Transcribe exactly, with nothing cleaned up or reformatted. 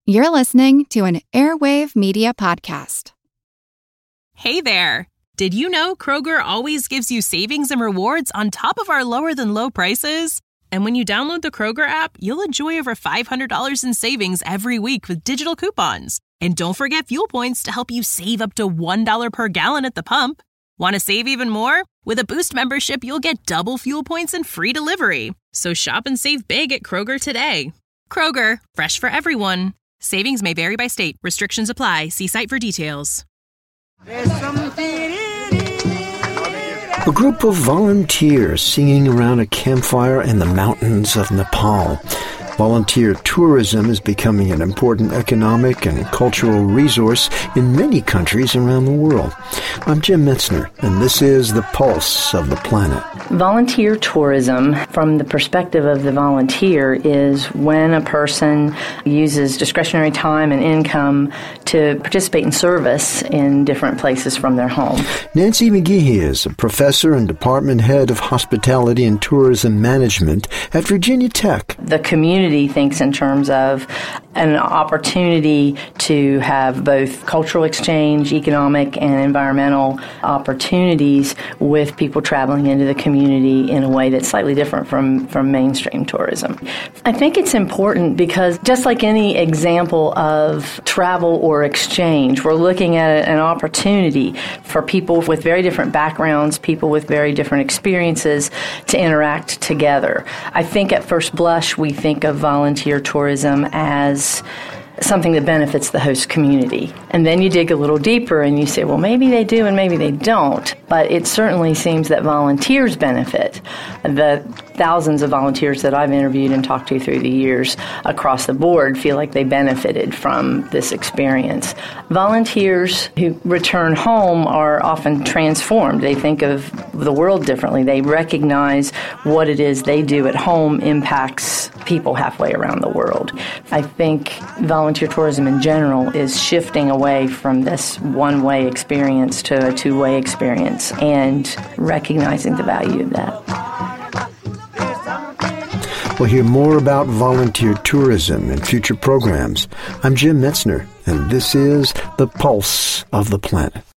You're listening to an Airwave Media Podcast. Hey there! Did you know Kroger always gives you savings and rewards on top of our lower-than-low prices? And when you download the Kroger app, you'll enjoy over five hundred dollars in savings every week with digital coupons. And don't forget fuel points to help you save up to one dollar per gallon at the pump. Want to save even more? With a Boost membership, you'll get double fuel points and free delivery. So shop and save big at Kroger today. Kroger, fresh for everyone. Savings may vary by state. Restrictions apply. See site for details. A group of volunteers singing around a campfire in the mountains of Nepal. Volunteer tourism is becoming an important economic and cultural resource in many countries around the world. I'm Jim Metzner, and this is The Pulse of the Planet. Volunteer tourism, from the perspective of the volunteer, is when a person uses discretionary time and income to participate in service in different places from their home. Nancy McGehee is a professor and department head of hospitality and tourism management at Virginia Tech. The community thinks in terms of an opportunity to have both cultural exchange, economic, and environmental opportunities with people traveling into the community in a way that's slightly different from, from mainstream tourism. I think it's important because just like any example of travel or exchange, we're looking at an opportunity for people with very different backgrounds, people with very different experiences to interact together. I think at first blush we think of volunteer tourism as something that benefits the host community. And then you dig a little deeper and you say, well, maybe they do and maybe they don't. But it certainly seems that volunteers benefit. The thousands of volunteers that I've interviewed and talked to through the years across the board feel like they benefited from this experience. Volunteers who return home are often transformed. They think of the world differently. They recognize what it is they do at home impacts people halfway around the world. I think volunteer tourism in general is shifting away from this one-way experience to a two-way experience and recognizing the value of that. We'll hear more about volunteer tourism in future programs. I'm Jim Metzner, and this is The Pulse of the Planet.